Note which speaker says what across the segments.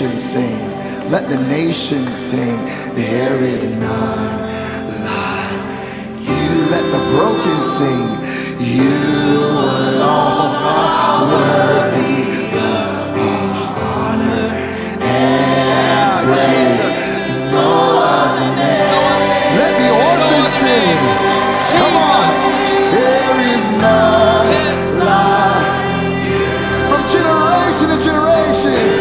Speaker 1: nations sing. Let the nations sing. There is none like you. Let the broken sing. You alone are worthy of honor and praise. There's no other name. Let the orphans sing. Come on. There is none like you. From generation to generation.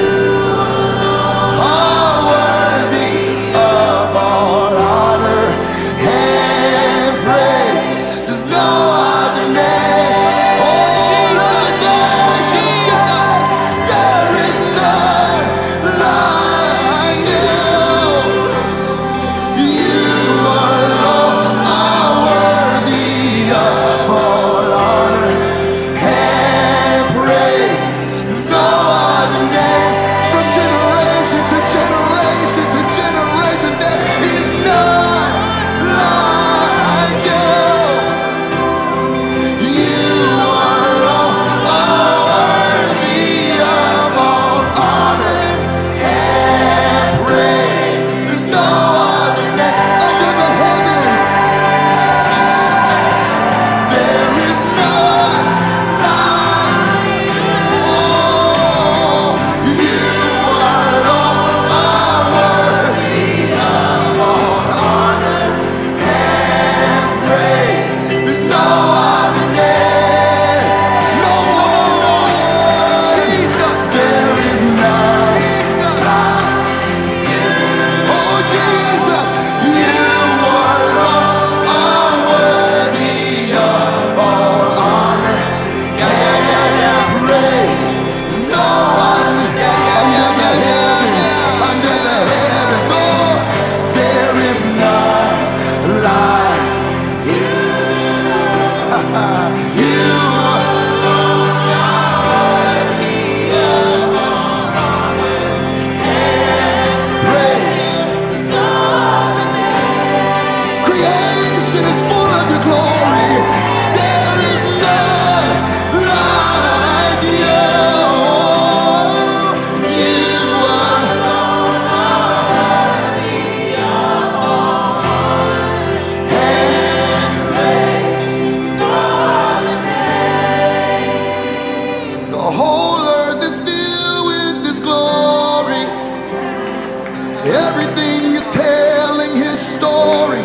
Speaker 1: Everything is telling his story.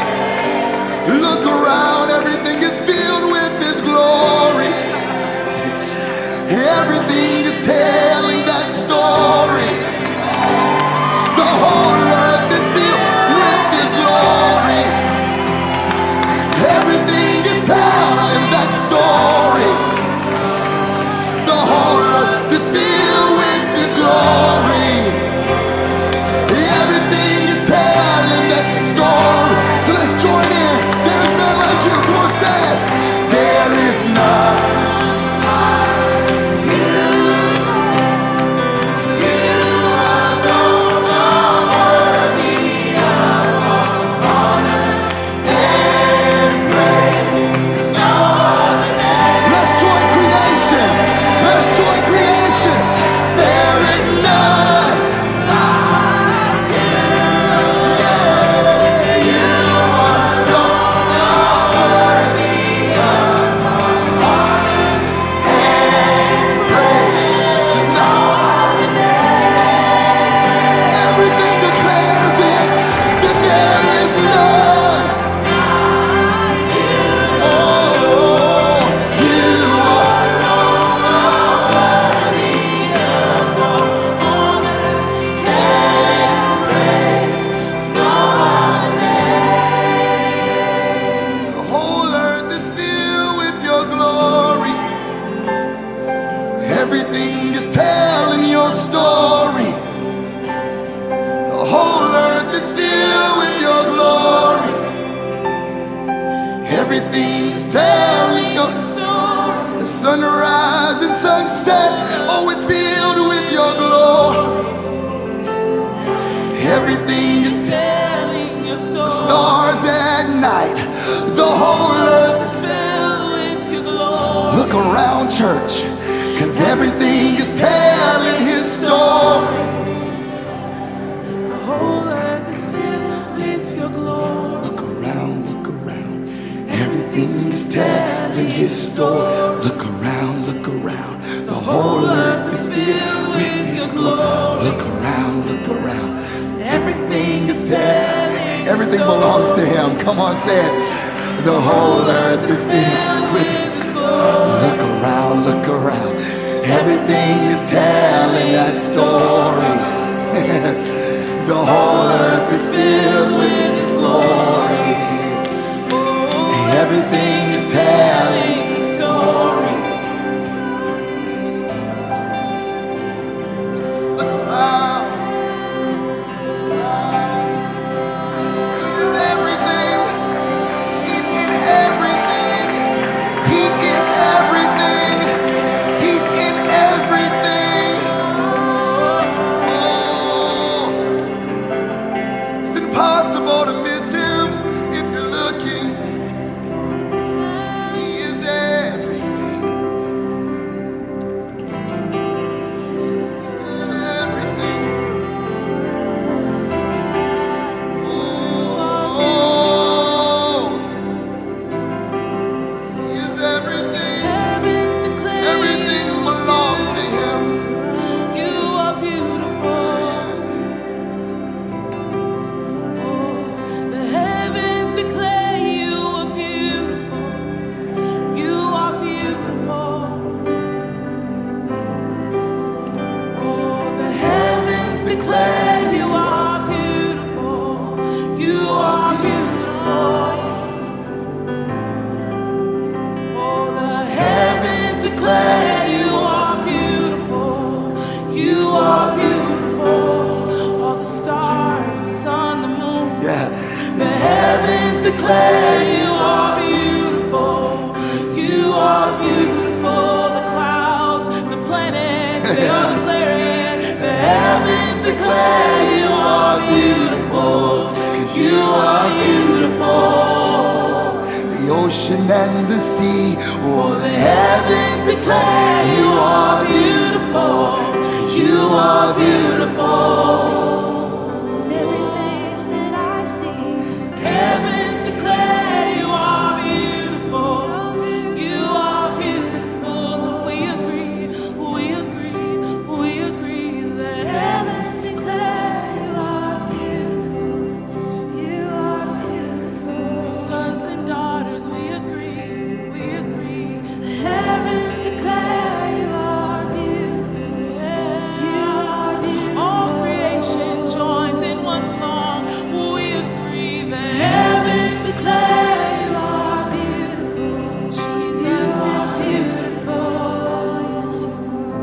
Speaker 1: Look around, everything is filled with his glory. Everything is telling that story. The whole earth is filled with his glory. Everything is telling that story. The whole earth is filled with his glory. Everything is telling that story. So let's join in. There is none like you. Come on, say it. There is none like you. You alone are worthy of honor and praise. There's no other name. Let's join creation. Let's join creation. There is none like you. You alone are worthy of honor and praise. There's no other name. Everything declares it that there is none like you. Oh, you alone are worthy of honor and praise. There's no other name. The whole earth is filled with your glory. Everything is telling your story. The whole earth is filled with your glory. Everything is telling your story. The sunrise and sunset, oh, it's filled with your glory. Everything is telling your story. The stars at night, the whole earth is filled with your glory. Look around, church, 'cause everything is telling his story. is telling his story. Look around, look around. The whole earth is filled with his glory. Look around, look around. Everything is telling. Everything belongs to him. Come on, say it. The whole earth is filled with his glory. Look around, look around. Everything is telling that story. The whole earth is filled with his glory. Everything is telling the story. Look around. He's in everything. He's in everything. He is everything. He's in everything. Oh, it's impossible to miss him if you're looking. He is everything. Everything. Oh, he is everything. Everything belongs to him.
Speaker 2: You are beautiful. The heavens declare you are beautiful. You are beautiful. Oh, the heavens declare you are beautiful. You are beautiful. Oh, the heavens declare you are beautiful. You are beautiful. All the stars, the sun, the moon.
Speaker 1: Yeah.
Speaker 2: The heavens declare you are beautiful. You are beautiful. The clouds, the planets, they all declare it. The heavens declare you are beautiful. You are beautiful.
Speaker 1: The ocean and the sea. Oh, the
Speaker 2: Heavens declare you are beautiful. You are beautiful.
Speaker 3: Every face that I see,
Speaker 2: Heavens declare you are beautiful. You are beautiful. We agree. We agree. We agree that
Speaker 3: heavens declare you are beautiful. You are beautiful.
Speaker 2: sons and daughters, we agree. We agree.
Speaker 3: The heavens declare you are beautiful. You are beautiful.
Speaker 2: All creation joins in one song. We agree that heavens
Speaker 3: declare you are beautiful.
Speaker 2: Jesus is
Speaker 3: beautiful. Yes, you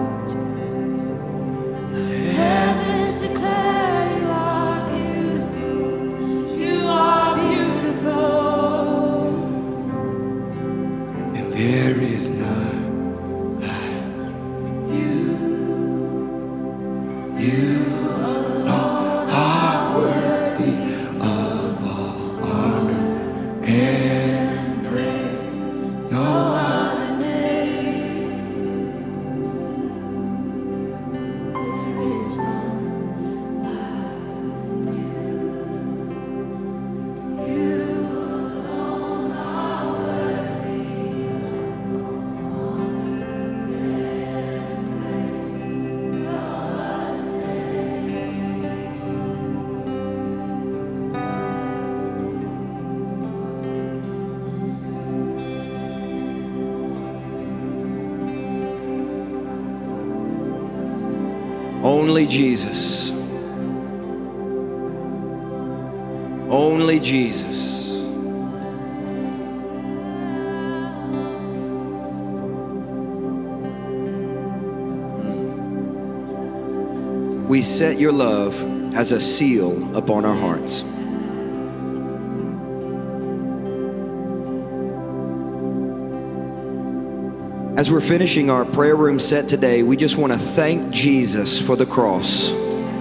Speaker 3: are. Heavens declare you are beautiful.
Speaker 2: You are beautiful.
Speaker 1: and there is none like you. You alone are worthy of all honor and praise. No other
Speaker 3: There is none like you. You alone are worthy.
Speaker 4: Only Jesus. Only Jesus. We set your love as a seal upon our hearts. As we're finishing our prayer room set today, we just want to thank Jesus for the cross.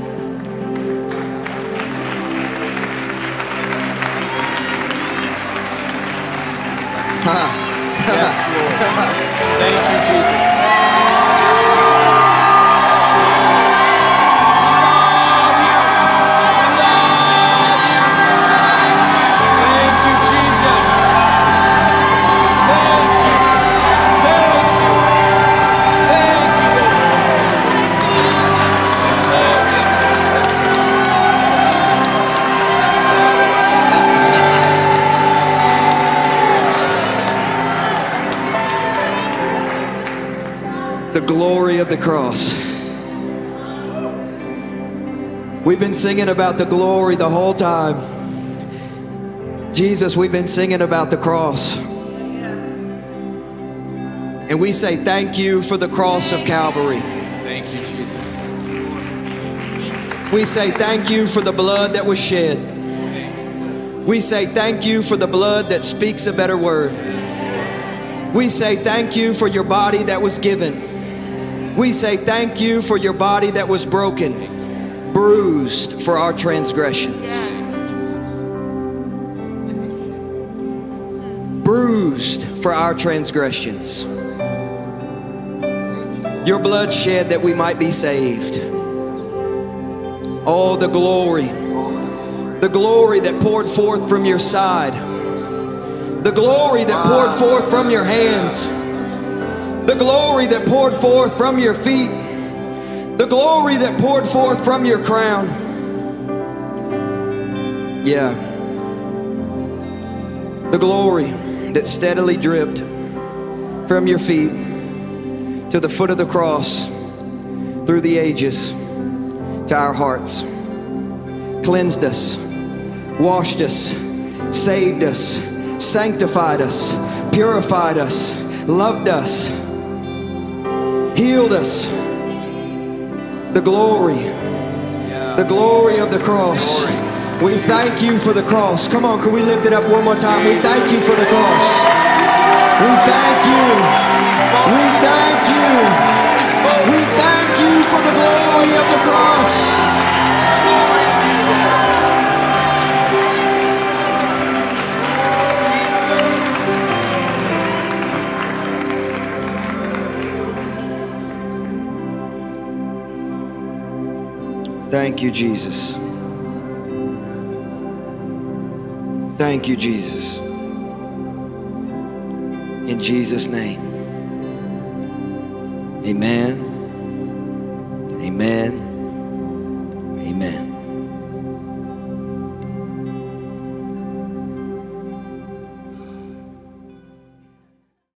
Speaker 5: Yes, Lord. Thank you, Jesus. Thank you, Jesus.
Speaker 4: glory of the cross. We've been singing about the glory the whole time. Jesus, we've been singing about the cross. And we say thank you for the cross of Calvary.
Speaker 5: Thank you, Jesus.
Speaker 4: We say thank you for the blood that was shed. We say thank you for the blood that speaks a better word. We say thank you for your body that was given. We say thank you for your body that was broken, bruised for our transgressions. Bruised for our transgressions. Your blood shed that we might be saved. Oh, the glory that poured forth from your side, the glory that poured forth from your hands, the glory that poured forth from your feet, the glory that poured forth from your crown. Yeah, the glory that steadily dripped from your feet to the foot of the cross, through the ages, to our hearts. Cleansed us, washed us, saved us, sanctified us, purified us, loved us, healed us. The glory of the cross. We thank you for the cross. Come on, can we lift it up one more time? We thank you for the cross. We thank you. We thank you. We thank you for the glory of the cross. Thank you, Jesus. Thank you, Jesus. In Jesus' name. Amen. Amen.